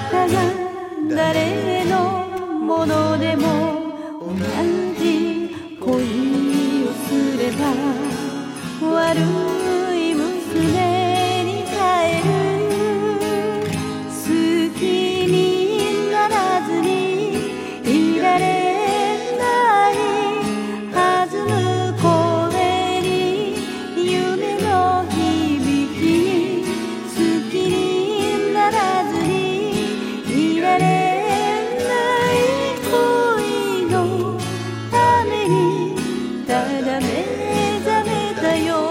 たが誰のものでも同じ恋をすれば悪い娘に帰る。好きにならずにいられない弾む声に夢の響きに好きにならずにいられない恋のためにただ目覚めたよ。